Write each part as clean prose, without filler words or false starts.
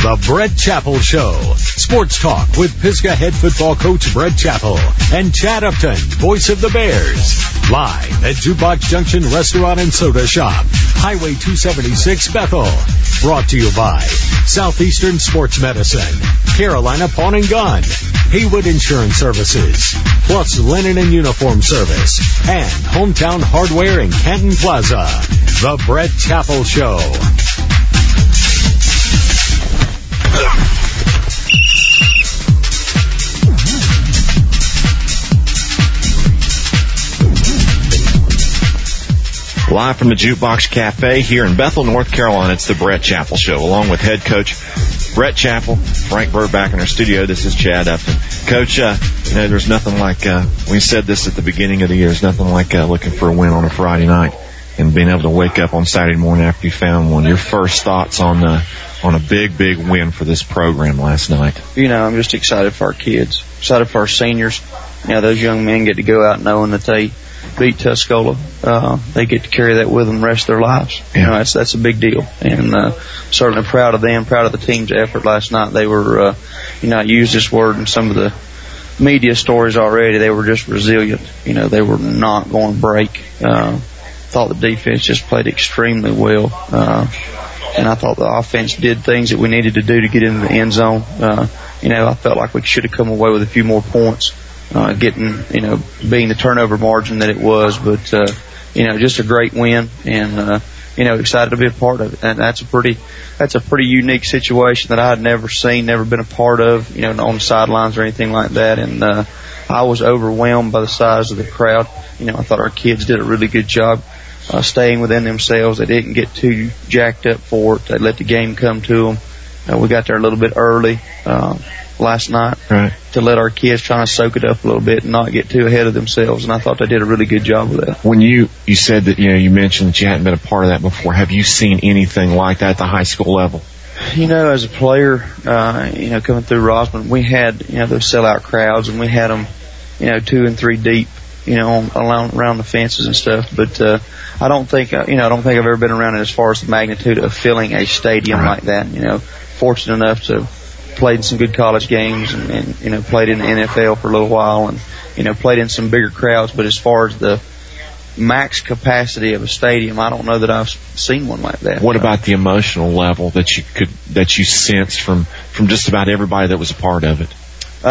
The Brett Chappell Show. Sports talk with Pisgah head football coach Brett Chappell and Chad Upton, voice of the Bears. Live at Jukebox Junction Restaurant and Soda Shop, Highway 276 Bethel. Brought to you by Southeastern Sports Medicine, Carolina Pawn and Gun, Haywood Insurance Services, Plus Linen and Uniform Service, and Hometown Hardware in Canton Plaza. The Brett Chappell Show. Live from the Jukebox Cafe here in Bethel, North Carolina, it's the Brett Chappell Show, along with head coach Brett Chappell, Frank Bird back in our studio. This is Chad Upton. Coach, there's nothing like, we said this at the beginning of the year, there's nothing like looking for a win on a Friday night and being able to wake up on Saturday morning after you found one. Your first thoughts on a big win for this program last night? I'm just excited for our kids, excited for our seniors. Those young men get to go out knowing that they beat Tuscola. They get to carry that with them the rest of their lives. Yeah. That's a big deal. And certainly proud of them, proud of the team's effort last night. They were, I used this word in some of the media stories already. They were just resilient. They were not going to break. Thought the defense just played extremely well. And I thought the offense did things that we needed to do to get into the end zone. I felt like we should have come away with a few more points. Being the turnover margin that it was, but, just a great win and, excited to be a part of it. And that's a pretty unique situation that I had never seen, never been a part of, on the sidelines or anything like that. And, I was overwhelmed by the size of the crowd. I thought our kids did a really good job, staying within themselves. They didn't get too jacked up for it. They let the game come to them. We got there a little bit early, last night, right, to let our kids try to soak it up a little bit and not get too ahead of themselves, and I thought they did a really good job with that. When you said that, you mentioned that you hadn't been a part of that before, have you seen anything like that at the high school level? As a player, coming through Rosman, we had, those sellout crowds, and we had them, 2 and 3 deep, around the fences and stuff, but, I don't think I've ever been around it as far as the magnitude of filling a stadium like that. Fortunate enough to played in some good college games and played in the NFL for a little while and, played in some bigger crowds. But as far as the max capacity of a stadium, I don't know that I've seen one like that. What about the emotional level that you sensed from just about everybody that was a part of it?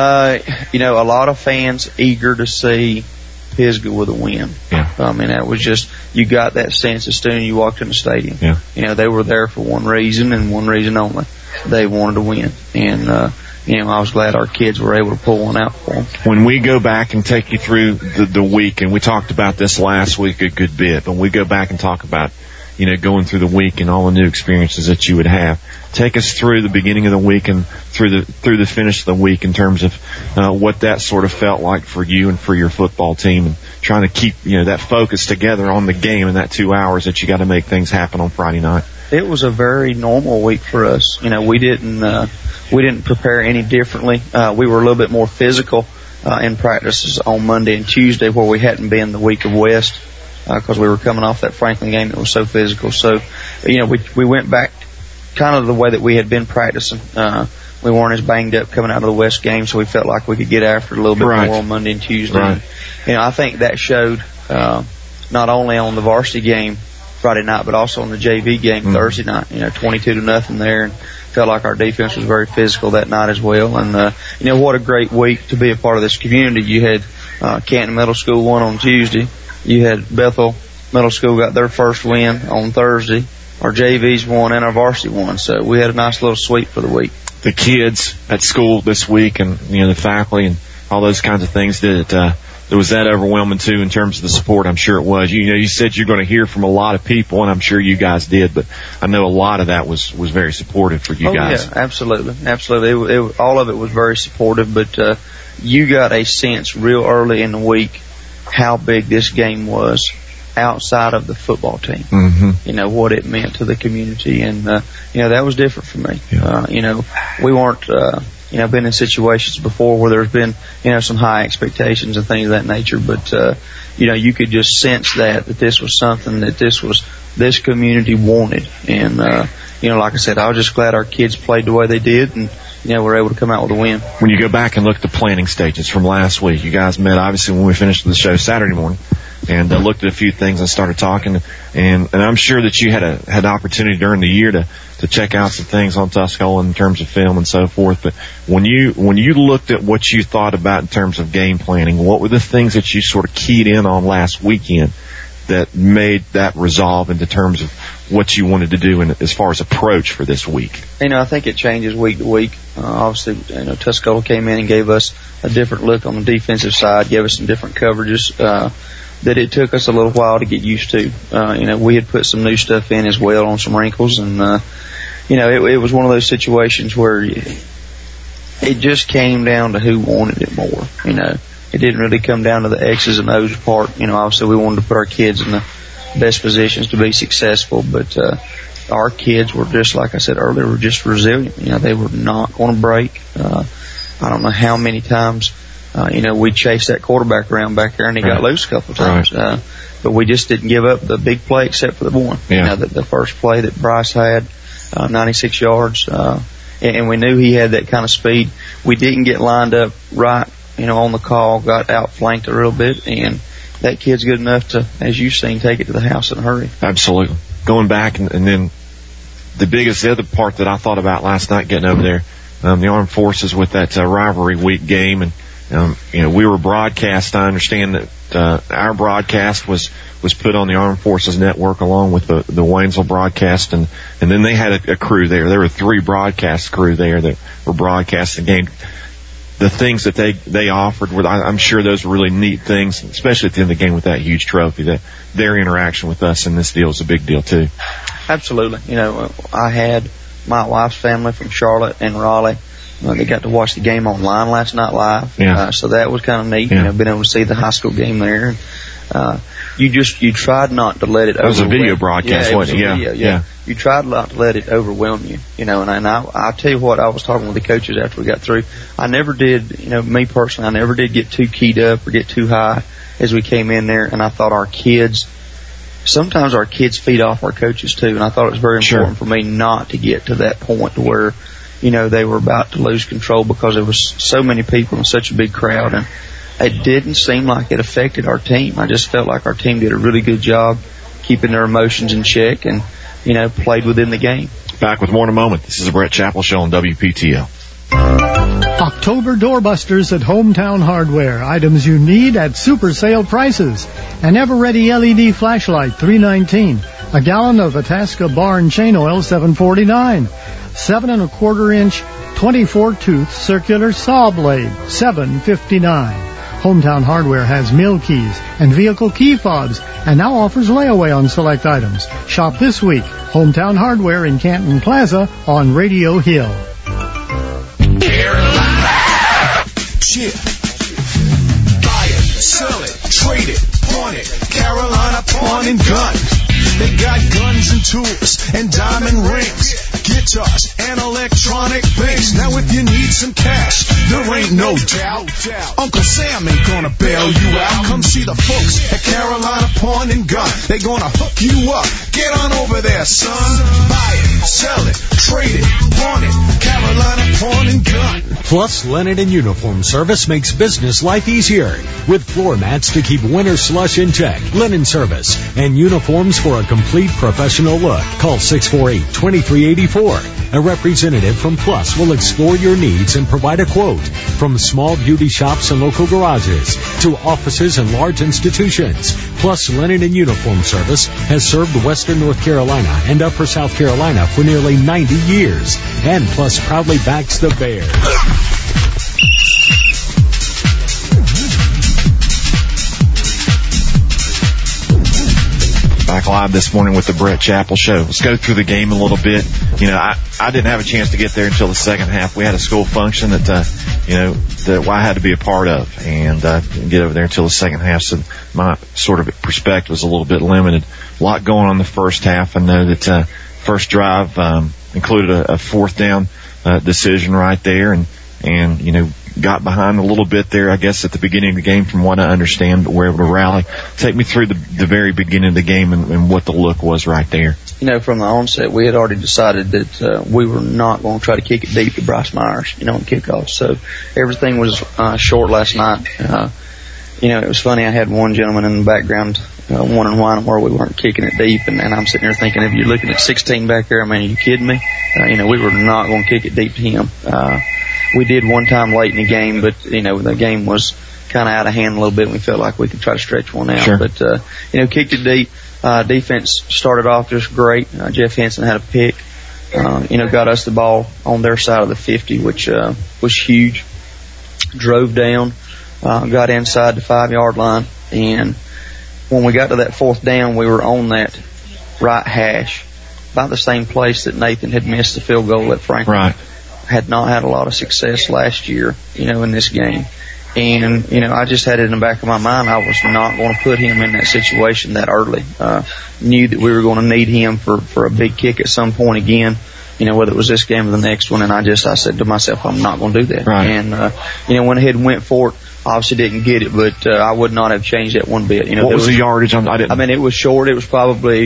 A lot of fans eager to see Pisgah with a win. Yeah. That was just, you got that sense as soon as you walked in the stadium. Yeah. They were there for one reason and one reason only. They wanted to win. And, I was glad our kids were able to pull one out for them. When we go back and take you through the week, and we talked about this last week a good bit, but we go back and talk about, going through the week and all the new experiences that you would have. Take us through the beginning of the week and through the finish of the week in terms of what that sort of felt like for you and for your football team, and trying to keep that focus together on the game in that 2 hours that you got to make things happen on Friday night. It was a very normal week for us. We didn't prepare any differently. We were a little bit more physical in practices on Monday and Tuesday, where we hadn't been the week of West, because we were coming off that Franklin game that was so physical. So, we went back kind of the way that we had been practicing. We weren't as banged up coming out of the West game, so we felt like we could get after it a little bit more on Monday and Tuesday. Right. I think that showed not only on the varsity game Friday night, but also on the JV game Thursday night. 22-0 there, and felt like our defense was very physical that night as well. And what a great week to be a part of this community. You had Canton Middle School won on Tuesday. You had Bethel Middle School got their first win on Thursday. Our JVs won and our varsity won. So we had a nice little sweep for the week. The kids at school this week, and the faculty and all those kinds of things, was that overwhelming too in terms of the support? I'm sure it was. You said you're going to hear from a lot of people, and I'm sure you guys did, but I know a lot of that was very supportive for you guys. Yeah, absolutely. All of it was very supportive, but you got a sense real early in the week how big this game was outside of the football team. Mm-hmm. What it meant to the community, and that was different for me. Yeah. We weren't been in situations before where there's been some high expectations and things of that nature, but you could just sense that this was something that this community wanted, and like I said, I was just glad our kids played the way they did, and we're able to come out with a win. When you go back and look at the planning stages from last week, you guys met obviously when we finished the show Saturday morning, and looked at a few things and started talking. And I'm sure that you had opportunity during the year to check out some things on Tuscola in terms of film and so forth. But when you looked at what you thought about in terms of game planning, what were the things that you sort of keyed in on last weekend that made that resolve into terms of what you wanted to do as far as approach for this week? I think it changes week to week. Obviously, Tuscola came in and gave us a different look on the defensive side, gave us some different coverages that it took us a little while to get used to. We had put some new stuff in as well on some wrinkles, and it was one of those situations where it just came down to who wanted it more. It didn't really come down to the X's and O's part. Obviously we wanted to put our kids in the best positions to be successful, but our kids were just, like I said earlier, were just resilient. They were not going to break. I don't know how many times, we chased that quarterback around back there and he got loose a couple of times. Right. But we just didn't give up the big play except for the one. Yeah. The first play that Bryce had, 96 yards, and we knew he had that kind of speed. We didn't get lined up right, on the call, got outflanked a little bit, and that kid's good enough to, as you've seen, take it to the house in a hurry. Absolutely. Going back, and then the other part that I thought about last night getting over there, the Armed Forces with that rivalry week game, and we were broadcast. I understand that our broadcast was put on the Armed Forces Network along with the Waynesville broadcast, and then they had a crew there. There were 3 broadcast crew there that were broadcasting the game. The things that they offered were, I'm sure those were really neat things, especially at the end of the game with that huge trophy. That their interaction with us in this deal is a big deal too. Absolutely. I had my wife's family from Charlotte and Raleigh. They got to watch the game online last night live. Yeah. So that was kind of neat. Yeah. Being able to see the high school game there. You tried not to let it overwhelm you. It was a video broadcast, wasn't it? Yeah. You tried not to let it overwhelm you. And I'll tell you what, I was talking with the coaches after we got through. I never did, me personally, I never did get too keyed up or get too high as we came in there. And I thought sometimes our kids feed off our coaches too. And I thought it was very important for me not to get to that point to where, they were about to lose control because there was so many people and such a big crowd. And it didn't seem like it affected our team. I just felt like our team did a really good job keeping their emotions in check and, played within the game. Back with more in a moment. This is the Brett Chappell Show on WPTL. October doorbusters at Hometown Hardware. Items you need at super sale prices. An ever-ready LED flashlight, $3.19. A gallon of Itasca Barn chain oil, $7.49. 7 1/4-inch, 24-tooth circular saw blade, $7.59. Hometown Hardware has mill keys and vehicle key fobs and now offers layaway on select items. Shop this week. Hometown Hardware in Canton Plaza on Radio Hill. Yeah. Buy it, sell it, trade it, pawn it. Carolina Pawn and Gun. They got guns and tools and diamond rings, guitars and electronic things. Now if you need some cash, there ain't no doubt. Uncle Sam ain't gonna bail you out. Come see the folks at Carolina Pawn and Gun. They gonna hook you up. Get on over there, son. Buy it, sell it, trade it, pawn it. Carolina Pawn and Gun. Plus, Linen and Uniform Service makes business life easier with floor mats to keep winter slush in check, linen service, and uniforms for a complete professional look. Call 648-2384. A representative from Plus will explore your needs and provide a quote. From small beauty shops and local garages to offices and large institutions, Plus Linen and Uniform Service has served Western North Carolina and Upper South Carolina for nearly 90 years. And Plus proudly backs the Bears. Back live this morning with the Brett Chappell Show. Let's go through the game a little bit. I didn't have a chance to get there until the second half. We had a school function that I had to be a part of, and didn't get over there until the second half. So my sort of perspective was a little bit limited. A lot going on in the first half. I know that first drive included a fourth down decision right there, and got behind a little bit there, I guess, at the beginning of the game, from what I understand, but were able to rally. Take me through the very beginning of the game and what the look was right there. You know, from the onset, we had already decided that we were not going to try to kick it deep to Bryce Myers, you know, on kickoff. So everything was short last night. You know, it was funny. I had one gentleman in the background, one and one, where we weren't kicking it deep, and I'm sitting there thinking, if you're looking at 16 back there, I mean, are you kidding me? You know, we were not going to kick it deep to him. We did one time late in the game, but, you know, the game was kind of out of hand a little bit, and we felt like we could try to stretch one out. Sure. But, you know, kicked it deep. Defense started off just great. Jeff Henson had a pick. You know, got us the ball on their side of the 50, which was huge. Drove down, got inside the 5-yard line, and when we got to that fourth down, we were on that right hash, about the same place that Nathan had missed the field goal at Franklin. Right. Had not had a lot of success last year, you know, in this game. And, you know, I just had it in the back of my mind, I was not going to put him in that situation that early. Knew that we were going to need him for a big kick at some point again, you know, whether it was this game or the next one. And I said to myself, I'm not going to do that. Right. And, you know, went ahead and went for it. Obviously didn't get it, but I would not have changed that one bit. You know, what was the yardage? I mean, it was short. It was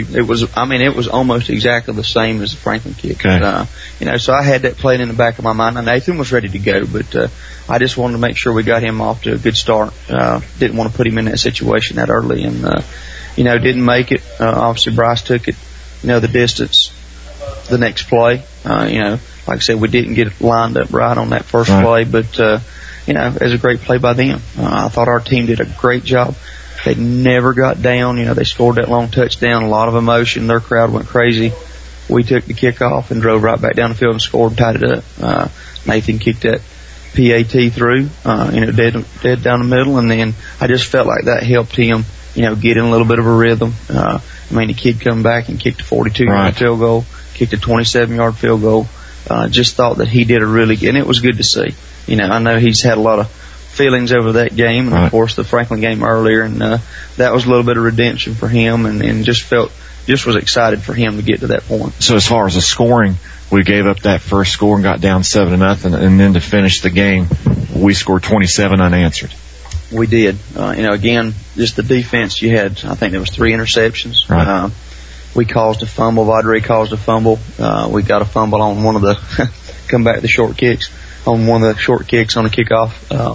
almost exactly the same as the Franklin kick. Okay. You know, so I had that playing in the back of my mind. And Nathan was ready to go, but I just wanted to make sure we got him off to a good start. Didn't want to put him in that situation that early, and you know, didn't make it. Obviously, Bryce took it, you know, the distance. The next play, you know, like I said, we didn't get it lined up right on that first play, but you know, it was a great play by them. I thought our team did a great job. They never got down. You know, they scored that long touchdown, a lot of emotion. Their crowd went crazy. We took the kickoff and drove right back down the field and scored and tied it up. Nathan kicked that PAT through, you know, dead down the middle, and then I just felt like that helped him, you know, get in a little bit of a rhythm. I mean, the kid come back and kicked a 42-yard field goal, kicked a 27-yard field goal. Just thought that he did a really good, and it was good to see. You know, I know he's had a lot of feelings over that game, and of course the Franklin game earlier, and that was a little bit of redemption for him, and just was excited for him to get to that point. So as far as the scoring, we gave up that first score and got down 7-0, and then to finish the game, we scored 27 unanswered. We did. You know, again, just the defense. You had, I think there was 3 interceptions. Right. We caused a fumble. Vadre caused a fumble. We got a fumble on one of the come back the short kicks. On one of the short kicks on the kickoff.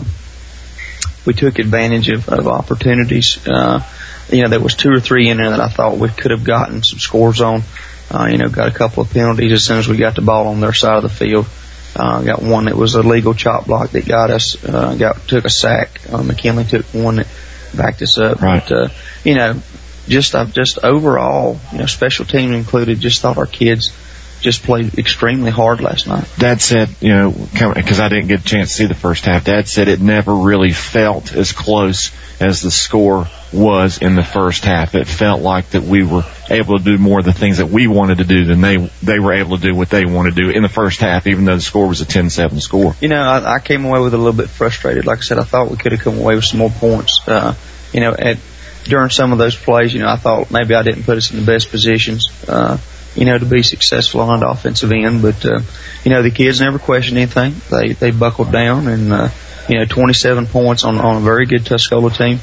We took advantage of opportunities. You know, there was 2 or 3 in there that I thought we could have gotten some scores on. You know, got a couple of penalties as soon as we got the ball on their side of the field. Got one that was a legal chop block that got us, took a sack. McKinley took one that backed us up. Right. But, you know, just overall, you know, special teams included, just thought our kids just played extremely hard last night. Dad said, you know, because I didn't get a chance to see the first half, Dad said it never really felt as close as the score was in the first half. It felt like that we were able to do more of the things that we wanted to do than they were able to do what they wanted to do in the first half, even though the score was a 10-7 score. You know, I came away with a little bit frustrated. Like I said, I thought we could have come away with some more points. You know, during some of those plays, you know, I thought maybe I didn't put us in the best positions, you know, to be successful on the offensive end. But, you know, the kids never questioned anything. They buckled down, and, you know, 27 points on a very good Tuscola team,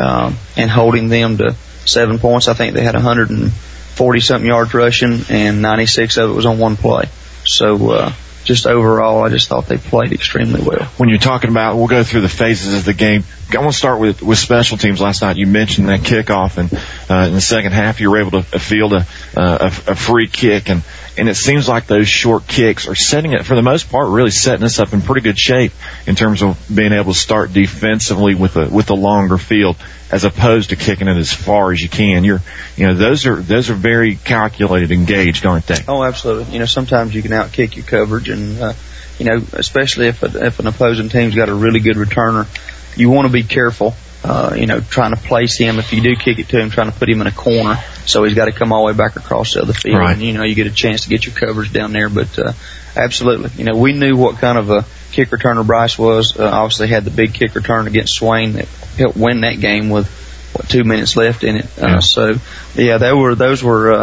and holding them to 7 points. I think they had 140-something yards rushing, and 96 of it was on one play. So, just overall, I just thought they played extremely well. When you're talking about, we'll go through the phases of the game. I want to start with special teams last night. You mentioned that kickoff, and in the second half, you were able to field a free kick, and it seems like those short kicks are setting it, for the most part, really setting us up in pretty good shape in terms of being able to start defensively with a longer field, as opposed to kicking it as far as you can. You know, those are very calculated and gauged, aren't they? Oh, absolutely. You know, sometimes you can outkick your coverage, and you know, especially if an opposing team's got a really good returner, you want to be careful. You know, trying to place him, if you do kick it to him, trying to put him in a corner, so he's got to come all the way back across the other field. Right. And, you know, you get a chance to get your coverage down there. But absolutely, you know, we knew what kind of a kick returner Bryce was. Obviously had the big kick return against Swain that helped win that game with 2 minutes left in it. So yeah, those were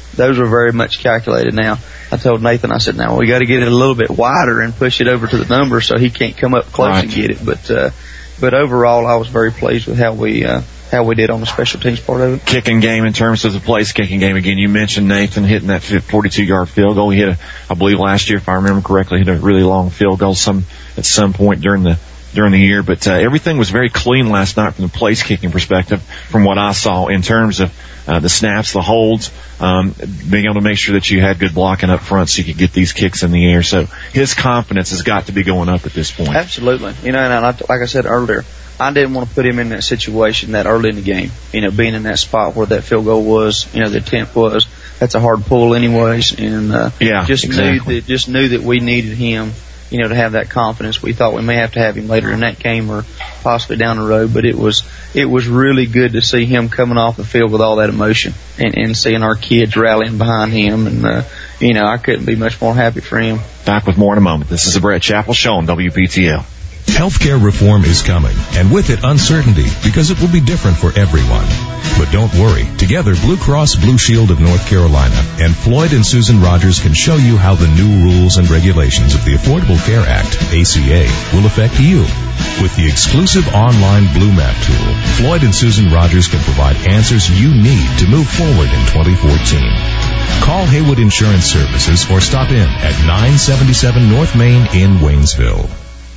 those were very much calculated. Now, I told Nathan, I said, now we got to get it a little bit wider and push it over to the number so he can't come up close and get it. But overall, I was very pleased with how we did on the special teams part of it. Kicking game, in terms of the place kicking game, again, you mentioned Nathan hitting that 42-yard field goal. He hit I believe last year, if I remember correctly, hit a really long field goal at some point during the year. But everything was very clean last night from the place kicking perspective, from what I saw, in terms of the snaps, the holds, being able to make sure that you had good blocking up front so you could get these kicks in the air. So his confidence has got to be going up at this point. Absolutely. And like I said earlier, I didn't want to put him in that situation that early in the game. Being in that spot where that field goal was, the attempt was, that's a hard pull anyways. And just knew that we needed him, to have that confidence. We thought we may have to have him later in that game or possibly down the road, but it was really good to see him coming off the field with all that emotion and seeing our kids rallying behind him. And I couldn't be much more happy for him. Back with more in a moment. This is the Brett Chappell Show on WPTL. Healthcare reform is coming, and with it uncertainty, because it will be different for everyone. But don't worry. Together, Blue Cross Blue Shield of North Carolina and Floyd and Susan Rogers can show you how the new rules and regulations of the Affordable Care Act, ACA, will affect you. With the exclusive online Blue Map tool, Floyd and Susan Rogers can provide answers you need to move forward in 2014. Call Haywood Insurance Services or stop in at 977 North Main in Waynesville.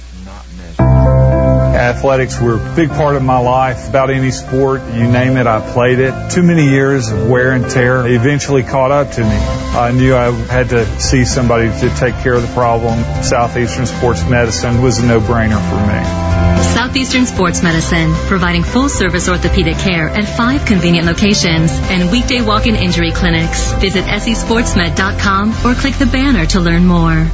Athletics were a big part of my life. About any sport, you name it, I played it. Too many years of wear and tear eventually caught up to me. I knew I had to see somebody to take care of the problem. Southeastern Sports Medicine was a no-brainer for me. Southeastern Sports Medicine, providing full-service orthopedic care at 5 convenient locations and weekday walk-in injury clinics. Visit sesportsmed.com or click the banner to learn more.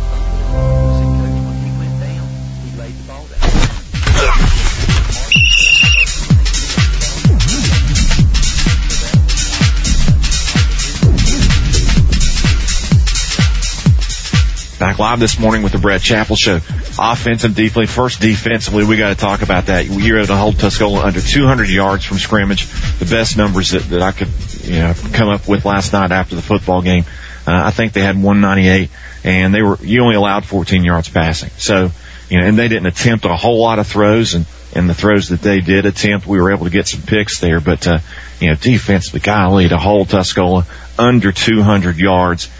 Back live this morning with the Brett Chappell Show. Offensive, defensively. First, defensively, we got to talk about that. You were able to hold Tuscola under 200 yards from scrimmage. The best numbers that I could, come up with last night after the football game. I think they had 198, and you only allowed 14 yards passing. So, and they didn't attempt a whole lot of throws, and the throws that they did attempt, we were able to get some picks there. But, defensively, golly, to hold Tuscola under 200 yards.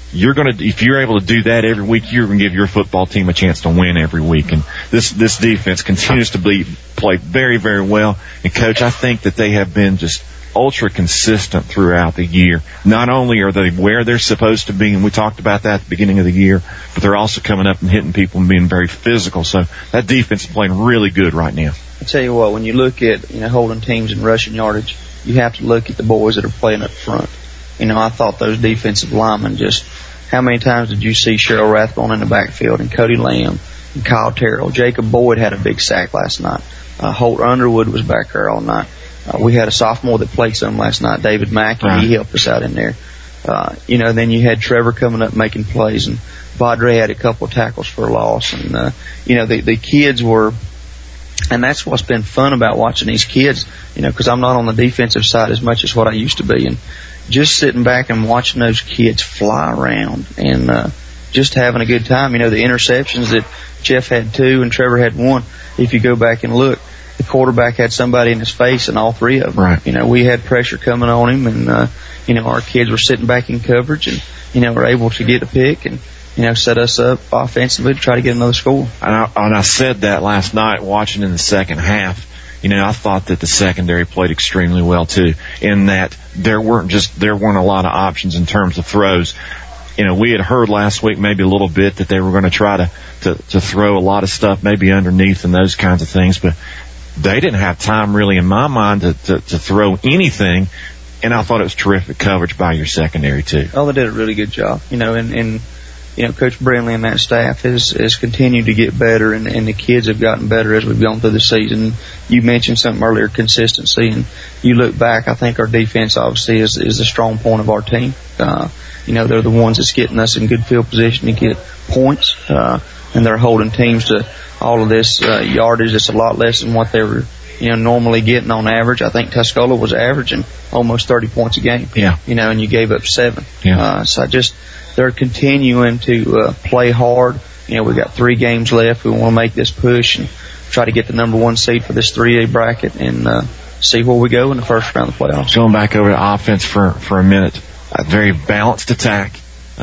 If you're able to do that every week, you're going to give your football team a chance to win every week. And this defense continues to play very, very well. And Coach, I think that they have been just ultra consistent throughout the year. Not only are they where they're supposed to be, and we talked about that at the beginning of the year, but they're also coming up and hitting people and being very physical. So that defense is playing really good right now. I tell you what, when you look at holding teams in rushing yardage, you have to look at the boys that are playing up front. I thought those defensive linemen how many times did you see Cheryl Rathbone in the backfield and Cody Lamb and Kyle Terrell? Jacob Boyd had a big sack last night. Holt Underwood was back there all night. We had a sophomore that played some last night, David Mackey. Right. He helped us out in there. Then you had Trevor coming up making plays, and Badre had a couple of tackles for a loss. And, the kids were, and that's what's been fun about watching these kids, because I'm not on the defensive side as much as what I used to be. And just sitting back and watching those kids fly around and just having a good time. The interceptions that Jeff had 2 and Trevor had 1, if you go back and look, the quarterback had somebody in his face in all 3 of them. Right. We had pressure coming on him, and our kids were sitting back in coverage and were able to get a pick and set us up offensively to try to get another score. And I said that last night watching in the second half. I thought that the secondary played extremely well too, in that there weren't a lot of options in terms of throws. We had heard last week maybe a little bit that they were going to try to throw a lot of stuff maybe underneath and those kinds of things, but they didn't have time really in my mind to throw anything. And I thought it was terrific coverage by your secondary too. Oh, they did a really good job. Coach Brindley and that staff has continued to get better, and the kids have gotten better as we've gone through the season. You mentioned something earlier, consistency, and you look back, I think our defense obviously is a strong point of our team. They're the ones that's getting us in good field position to get points, and they're holding teams to all of this yardage. It's a lot less than what they were normally getting on average. I think Tuscola was averaging almost 30 points a game. Yeah. And you gave up 7. Yeah. So they're continuing to play hard. We've got 3 games left. We want to make this push and try to get the number 1 seed for this 3A bracket and see where we go in the first round of the playoffs. Going back over to offense for a minute, a very balanced attack.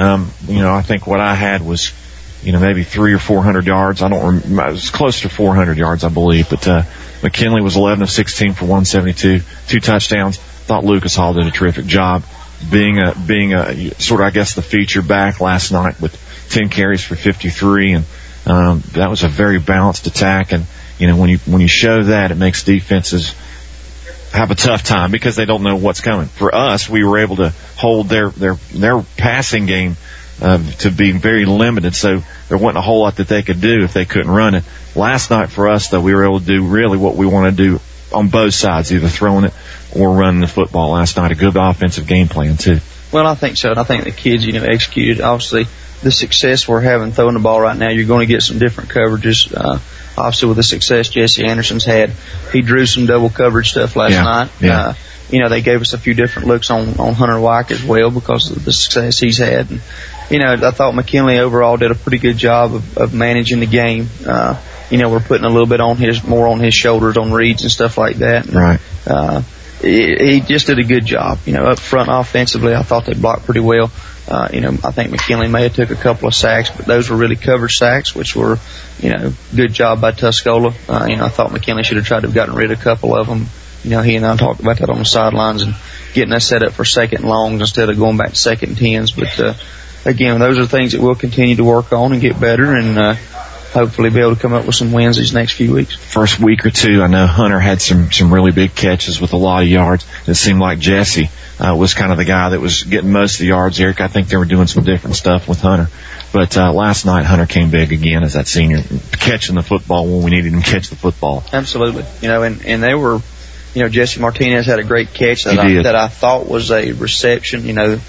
I think what I had was, maybe 300 or 400 yards. I don't remember. It was close to 400 yards, I believe. But McKinley was 11 of 16 for 172, 2 touchdowns. Thought Lucas Hall did a terrific job being a sort of, I guess, the feature back last night with 10 carries for 53, and that was a very balanced attack. And when you show that, it makes defenses have a tough time because they don't know what's coming. For us, we were able to hold their passing game to be very limited, so there wasn't a whole lot that they could do if they couldn't run it. Last night for us, though, we were able to do really what we want to do on both sides, either throwing it or running the football last night. A good offensive game plan, too. Well, I think so, and I think the kids, executed. Obviously, the success we're having throwing the ball right now, you're going to get some different coverages. Obviously, with the success Jesse Anderson's had, he drew some double coverage stuff last night. Yeah. They gave us a few different looks on Hunter Wyke as well because of the success he's had. And, I thought McKinley overall did a pretty good job of managing the game. We're putting a little bit more on his shoulders on reads and stuff like that. And, right. He just did a good job. Up front offensively, I thought they blocked pretty well. I think McKinley may have took a couple of sacks, but those were really coverage sacks, which were, good job by Tuscola. I thought McKinley should have tried to have gotten rid of a couple of them. He and I talked about that on the sidelines and getting us set up for 2nd and longs instead of going back to 2nd and 10s. But, again, those are things that we'll continue to work on and get better and, hopefully be able to come up with some wins these next few weeks. First week or two, I know Hunter had some really big catches with a lot of yards. It seemed like Jesse was kind of the guy that was getting most of the yards. Eric, I think they were doing some different stuff with Hunter. But last night, Hunter came big again as that senior, catching the football when we needed him to catch the football. Absolutely. And they were, Jesse Martinez had a great catch that I thought was a reception.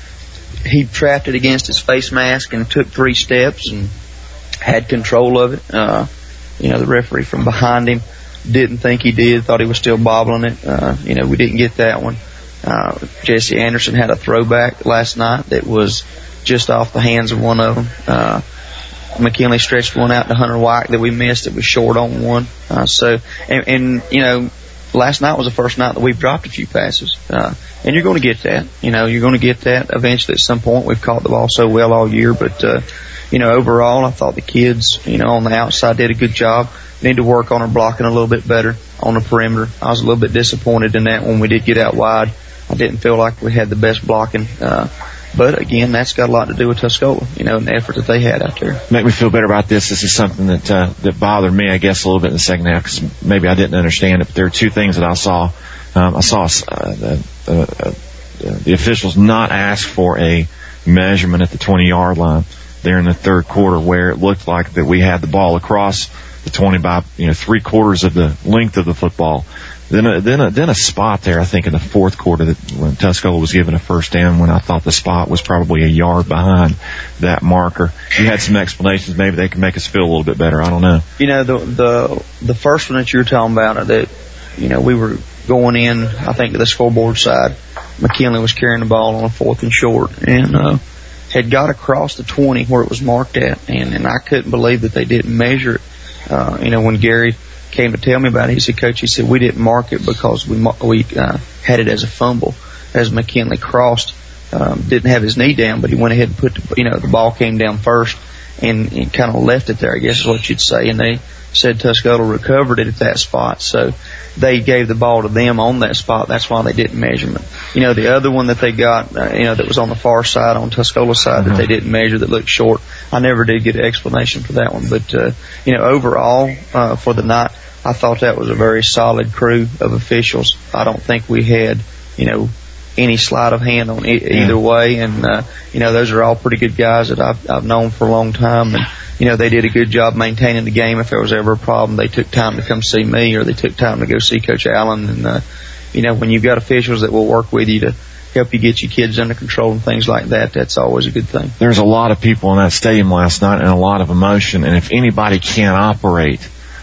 He trapped it against his face mask and took 3 steps and had control of it. The referee from behind him didn't think he did, thought he was still bobbling it. We didn't get that one. Jesse Anderson had a throwback last night that was just off the hands of one of them. McKinley stretched one out to Hunter Wyke that we missed. It was short on one. Last night was the first night that we've dropped a few passes. And you're going to get that. You're going to get that eventually at some point. We've caught the ball so well all year, but, overall, I thought the kids, on the outside did a good job. Need to work on our blocking a little bit better on the perimeter. I was a little bit disappointed in that when we did get out wide. I didn't feel like we had the best blocking. But again, that's got a lot to do with Tuscola, and the effort that they had out there. Make me feel better about this. This is something that bothered me, I guess, a little bit in the second half because maybe I didn't understand it. But there are 2 things that I saw. I saw the officials not ask for a measurement at the 20-yard line there in the third quarter, where it looked like that we had the ball across the 20 by 3/4 of the length of the football. Then a spot there, I think, in the fourth quarter that when Tuscola was given a first down, when I thought the spot was probably a yard behind that marker. You had some explanations. Maybe they can make us feel a little bit better. I don't know. The first one that you were talking about, that we were going in, I think, to the scoreboard side. McKinley was carrying the ball on a 4th and short, and had got across the 20 where it was marked at, and I couldn't believe that they didn't measure it. When Gary came to tell me about it, he said, Coach, he said, we didn't mark it because we had it as a fumble as McKinley crossed. Didn't have his knee down, but he went ahead and put the ball came down first and kind of left it there, I guess is what you'd say. And they said Tuscola recovered it at that spot. So they gave the ball to them on that spot. That's why they didn't measure it. The other one that they got, that was on the far side, on Tuscola's side, that they didn't measure, that looked short. I never did get an explanation for that one. But, overall, for the night, I thought that was a very solid crew of officials. I don't think we had, any sleight of hand on either way. And, those are all pretty good guys that I've known for a long time. And, they did a good job maintaining the game. If there was ever a problem, they took time to come see me, or they took time to go see Coach Allen. And, when you've got officials that will work with you to help you get your kids under control and things like that, that's always a good thing. There's a lot of people in that stadium last night and a lot of emotion. And if anybody can't operate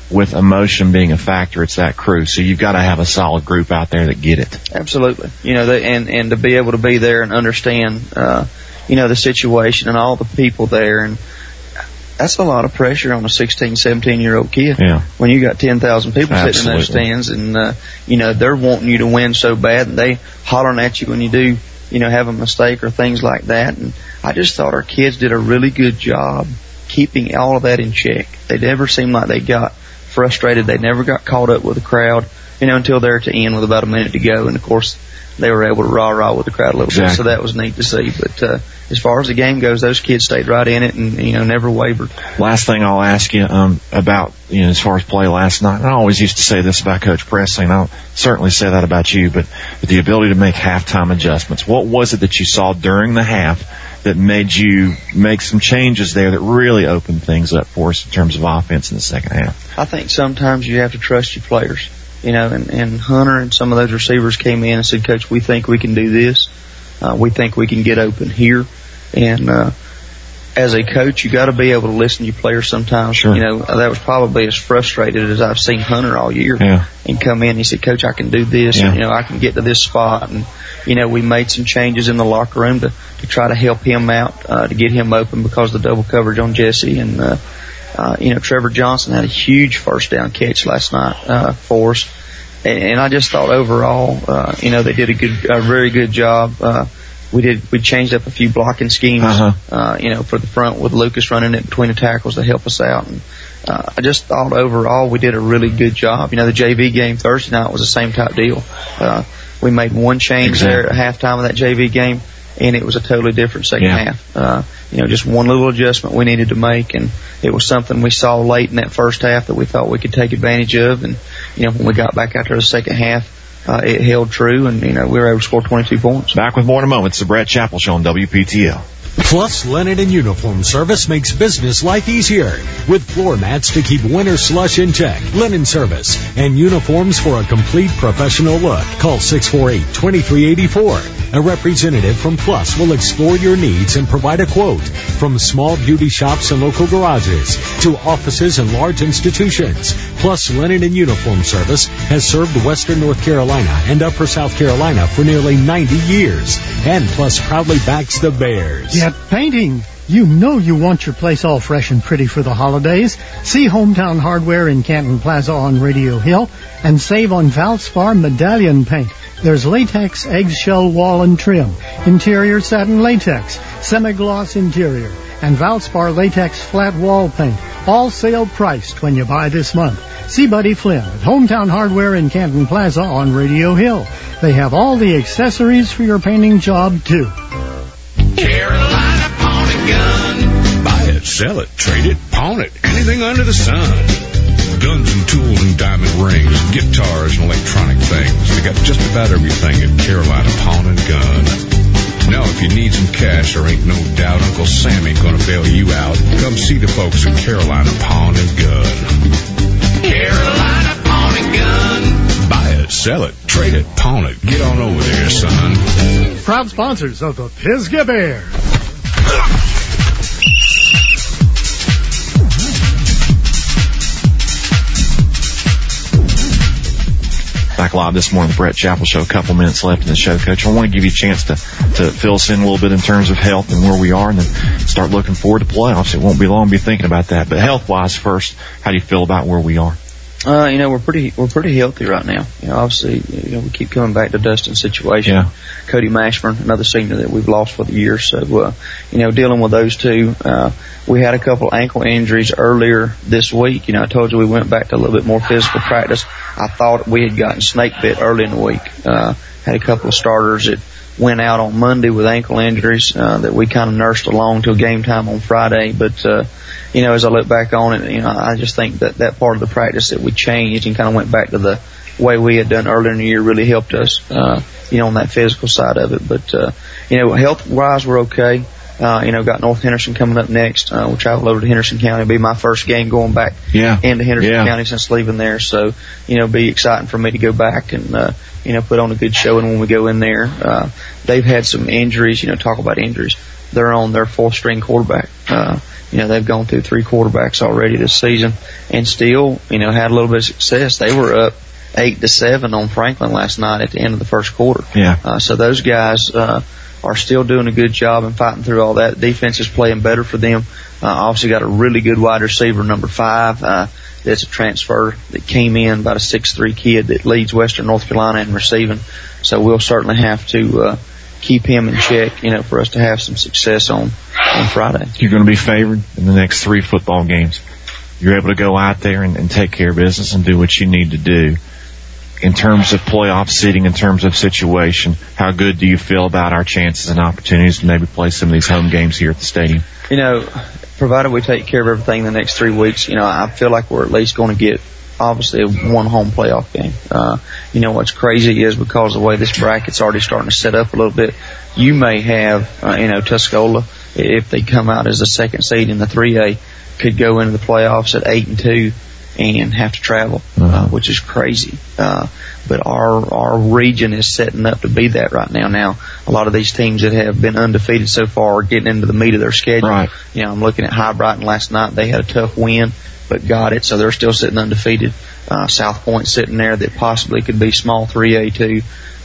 with emotion being a factor, it's that crew. So you've got to have a solid group out there that get it. Absolutely. And to be able to be there and understand, the situation and all the people there, and that's a lot of pressure on a 16, 17-year-old kid. Yeah. When you got 10,000 people sitting in those stands, and they're wanting you to win so bad, and they hollering at you when you do, have a mistake or things like that. And I just thought our kids did a really good job keeping all of that in check. They never seemed like they got frustrated. They never got caught up with the crowd, until they're at the end with about a minute to go. And of course, they were able to rah-rah with the crowd a little bit, so that was neat to see. But as far as the game goes, those kids stayed right in it and, never wavered. Last thing I'll ask you about, as far as play last night, and I always used to say this about Coach Presley, and I'll certainly say that about you, but the ability to make halftime adjustments. What was it that you saw during the half that made you make some changes there that really opened things up for us in terms of offense in the second half? I think sometimes you have to trust your players. And Hunter and some of those receivers came in and said, Coach, we think we can do this. We think we can get open here. And as a coach, you got to be able to listen to your players sometimes. Sure. That was probably as frustrated as I've seen Hunter all year. Yeah. And come in and he said, Coach, I can do this. Yeah. And, I can get to this spot. And, we made some changes in the locker room to try to help him out, to get him open because of the double coverage on Jesse. And, Trevor Johnson had a huge first down catch last night for us, and I just thought overall, they did a very good job. We changed up a few blocking schemes, for the front with Lucas running it between the tackles to help us out, and I just thought overall we did a really good job. The JV game Thursday night was the same type deal. We made one change there at halftime of that JV game, and it was a totally different second half. Just one little adjustment we needed to make, and it was something we saw late in that first half that we thought we could take advantage of. And, when we got back after the second half, it held true, and, we were able to score 22 points. Back with more in a moment. It's the Brett Chappell Show on WPTL. Plus, Linen and Uniform Service makes business life easier with floor mats to keep winter slush in check, linen service, and uniforms for a complete professional look. Call 648-2384. A representative from Plus will explore your needs and provide a quote. From small beauty shops and local garages to offices and large institutions, Plus Linen and Uniform Service has served Western North Carolina and Upper South Carolina for nearly 90 years. And Plus proudly backs the Bears. Get painting. You know you want your place all fresh and pretty for the holidays. See Hometown Hardware in Canton Plaza on Radio Hill and save on Valspar Medallion Paint. There's latex, eggshell wall and trim, interior satin latex, semi-gloss interior, and Valspar latex flat wall paint. All sale priced when you buy this month. See Buddy Flynn at Hometown Hardware in Canton Plaza on Radio Hill. They have all the accessories for your painting job, too. Carolina Pawn and Gun. Buy it, sell it, trade it, pawn it, anything under the sun. Guns and tools and diamond rings, guitars and electronic things. They got just about everything at Carolina Pawn and Gun. Now, if you need some cash, there ain't no doubt Uncle Sam ain't gonna bail you out. Come see the folks at Carolina Pawn and Gun. Carolina Pawn and Gun. Buy it, sell it, trade it, pawn it. Get on over there, son. Proud sponsors of the Pisgah Bears. Back live this morning, the Brett Chappell Show. A couple minutes left in the show, Coach. I want to give you a chance to fill us in a little bit in terms of health and where we are, and then start looking forward to playoffs. It won't be long to be thinking about that. But health-wise first, how do you feel about where we are? We're pretty healthy right now. Obviously, we keep coming back to Dustin's situation. Yeah. Cody Mashburn, another senior that we've lost for the year. So, dealing with those two, we had a couple ankle injuries earlier this week. I told you we went back to a little bit more physical practice. I thought we had gotten snake bit early in the week. Had a couple of starters that went out on Monday with ankle injuries, that we kind of nursed along till game time on Friday. But, as I look back on it, I just think that part of the practice that we changed and kind of went back to the way we had done earlier in the year really helped us, on that physical side of it. But, health-wise, we're okay. Got North Henderson coming up next. We'll travel over to Henderson County. It'll be my first game going back into Henderson County since leaving there. So, be exciting for me to go back and, put on a good showing when we go in there. They've had some injuries, talk about injuries. they're on their 4th string quarterback. They've gone through 3 quarterbacks already this season and still, had a little bit of success. They were up 8-7 on Franklin last night at the end of the first quarter. Yeah. So those guys, are still doing a good job and fighting through all that. Defense is playing better for them. Obviously got a really good wide receiver, number 5. That's a transfer that came in, about a 6'3" kid that leads Western North Carolina in receiving. So we'll certainly have to, keep him in check, for us to have some success on Friday. You're going to be favored in the next 3 football games. You're able to go out there and take care of business and do what you need to do. In terms of playoff seeding, in terms of situation, how good do you feel about our chances and opportunities to maybe play some of these home games here at the stadium? Provided we take care of everything the next 3 weeks, I feel like we're at least going to get, obviously, one home playoff game. What's crazy is because of the way this bracket's already starting to set up a little bit, you may have, Tuscola, if they come out as the 2nd seed in the 3A, could go into the playoffs at 8-2. And have to travel, which is crazy. But our region is setting up to be that right now. Now, a lot of these teams that have been undefeated so far are getting into the meat of their schedule. Right. I'm looking at High Brighton last night. They had a tough win, but got it, so they're still sitting undefeated. South Point sitting there that possibly could be small 3A too.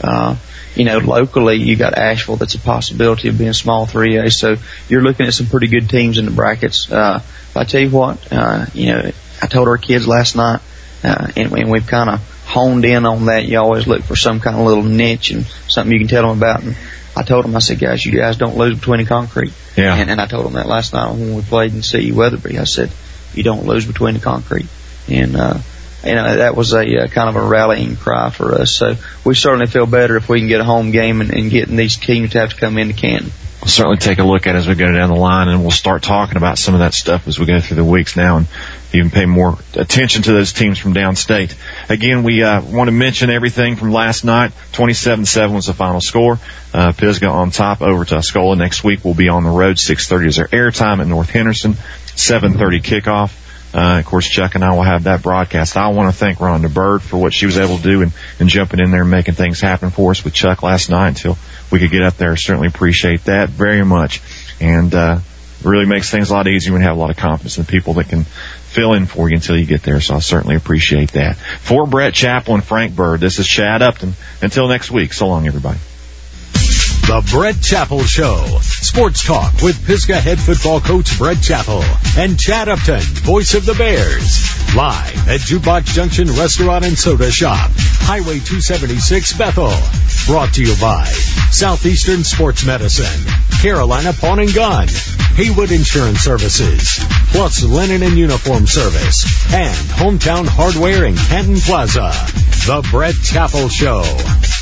Locally, you got Asheville that's a possibility of being small 3A. So you're looking at some pretty good teams in the brackets. But I tell you what, I told our kids last night, and we've kind of honed in on that. You always look for some kind of little niche and something you can tell them about. And I told them, I said, guys, you guys don't lose between the concrete. Yeah. And I told them that last night when we played in CU Weatherby. I said, you don't lose between the concrete. And, that was a kind of a rallying cry for us. So we certainly feel better if we can get a home game and getting these teams to have to come into Canton. We'll certainly take a look at it as we go down the line, and we'll start talking about some of that stuff as we go through the weeks now and even pay more attention to those teams from downstate. Again, we want to mention everything from last night. 27-7 was the final score. Pisgah on top over Tuscola. Next week we'll be on the road. 6:30 is our airtime at North Henderson. 7:30 kickoff. Of course, Chuck and I will have that broadcast. I want to thank Rhonda Bird for what she was able to do and jumping in there and making things happen for us with Chuck last night until we could get up there. Certainly appreciate that very much. And it really makes things a lot easier when you have a lot of confidence in the people that can fill in for you until you get there. So I certainly appreciate that. For Brett Chappell and Frank Bird, this is Chad Upton. Until next week, so long, everybody. The Brett Chappell Show. Sports talk with Pisgah head football coach Brett Chappell and Chad Upton, voice of the Bears. Live at Jukebox Junction Restaurant and Soda Shop, Highway 276 Bethel. Brought to you by Southeastern Sports Medicine, Carolina Pawn and Gun, Haywood Insurance Services, Plus Linen and Uniform Service, and Hometown Hardware in Canton Plaza. The Brett Chappell Show.